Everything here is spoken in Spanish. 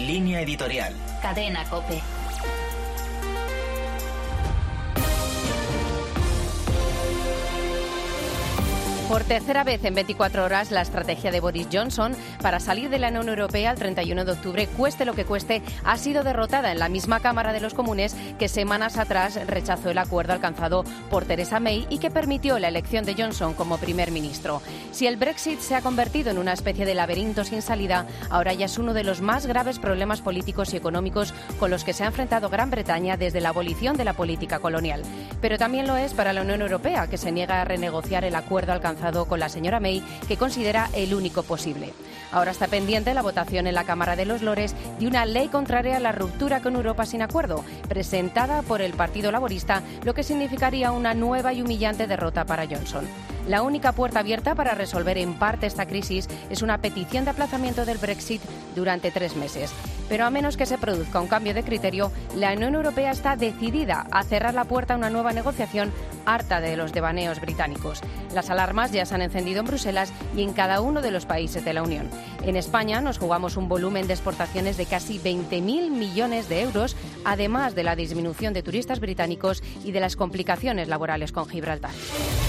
Línea editorial. Cadena COPE. Por tercera vez en 24 horas, la estrategia de Boris Johnson para salir de la Unión Europea el 31 de octubre, cueste lo que cueste, ha sido derrotada en la misma Cámara de los Comunes que semanas atrás rechazó el acuerdo alcanzado por Theresa May y que permitió la elección de Johnson como primer ministro. Si el Brexit se ha convertido en una especie de laberinto sin salida, ahora ya es uno de los más graves problemas políticos y económicos con los que se ha enfrentado Gran Bretaña desde la abolición de la política colonial. Pero también lo es para la Unión Europea, que se niega a renegociar el acuerdo alcanzado con la señora May, que considera el único posible. Ahora está pendiente la votación en la Cámara de los Lores de una ley contraria a la ruptura con Europa sin acuerdo, presentada por el Partido Laborista, lo que significaría una nueva y humillante derrota para Johnson. La única puerta abierta para resolver en parte esta crisis es una petición de aplazamiento del Brexit durante 3 meses. Pero a menos que se produzca un cambio de criterio, la Unión Europea está decidida a cerrar la puerta a una nueva negociación, harta de los devaneos británicos. Las alarmas ya se han encendido en Bruselas y en cada uno de los países de la Unión. En España nos jugamos un volumen de exportaciones de casi 20.000 millones de euros, además de la disminución de turistas británicos y de las complicaciones laborales con Gibraltar.